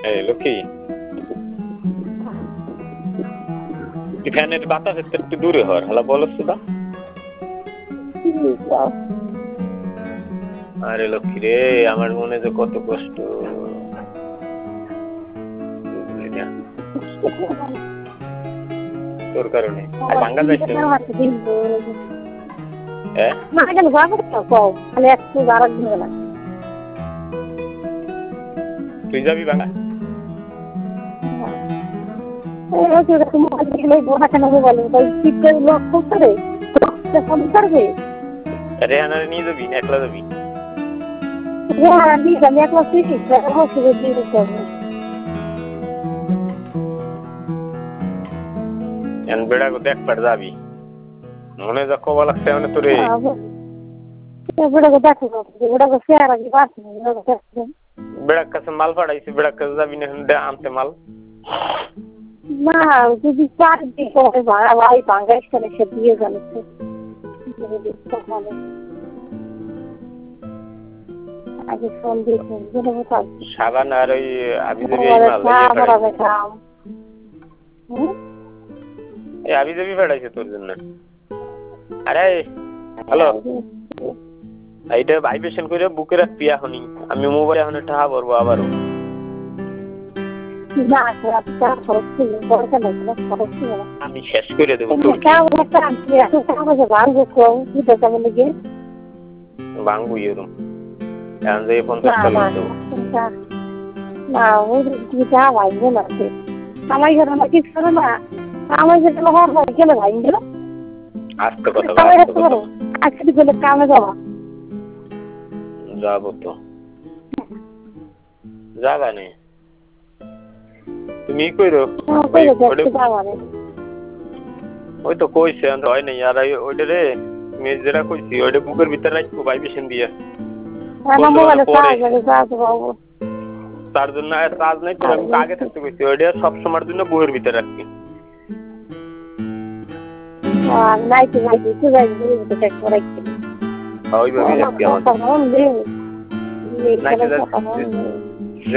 এই লক্ষ্মী ফ্যানের বাতাস একটু দূরে হর হালা বলস তো আরে লক্ষ্মী রে আমার মনে যে কত কষ্ট তোর কারণে আর ভাঙ্গা যাইছে তুই যাবি ভাঙ্গা রেহানারে নিয়ে যাবি না একলা যাবি বেড়া দেখ পার যাবি মনে যা কবা লাগছে মানে তোরে বেড়ার কাছে মাল পাঠাইছে বেড়ার কাছে যাবি না আনতে মাল না যদি চার দিকে ভাড়া ভাই বাঙ্গাইশ করে সে দিয়ে জানছে আগে ফোন দিয়েছেন সাবান আর ওই আবিজাবি এই আবিজাবি পাঠাইছে তোর জন্য আরে হ্যালো এইটা ভাইব্রেশন করে বুকে রাখবি এখনই আমি মোবাইলে এখন টাকা ভরবো আবারও আমি শেষ করে দেবো ভাঙবো এরম এখন যে 50 টাকা দেবো না ওই ভাইবে না কামাই করে না কিছু করে না কামাই যেতে গেলে ভাই গেল আস্তে কথা আজকে গেলে কামে যাবো তো যাবা নেই তুমি কইরো ওই তো কইছে হয় নাই আর ওইটা রে তুমি যেটা কইছি ওইটা বুকের ভিতরে রাখবো ভাইব্রেশন দিয়ে তার জন্য চার্জ নাই তো আমি আগে থাকতে কইছি ওইটা সব সময়ের জন্য বুকের ভিতরে রাখবি ওইভাবে রাখবি আমার